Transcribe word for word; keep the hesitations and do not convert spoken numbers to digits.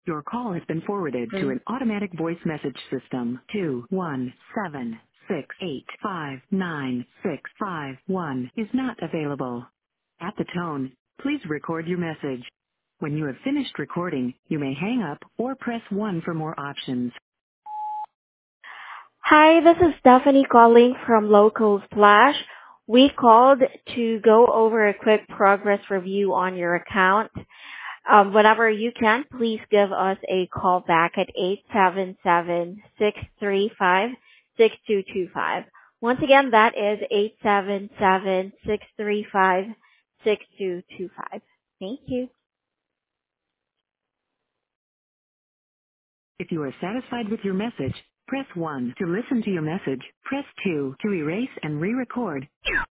Your call has been forwarded to Mm. an automatic voice message system. Two one seven six eight five nine six five one is not available. At the tone, please record your message. When you have finished recording, you may hang up or press one for more options. Hi, this is Stephanie calling from Local Splash. We called to go over a quick progress review on your account. Um, whenever you can, please give us a call back at eight seven seven, six three five, six two two five. Once again, that is eight seven seven, six three five, six two two five. Thank you. If you are satisfied with your message, press one. To listen to your message, press two. To erase and re-record,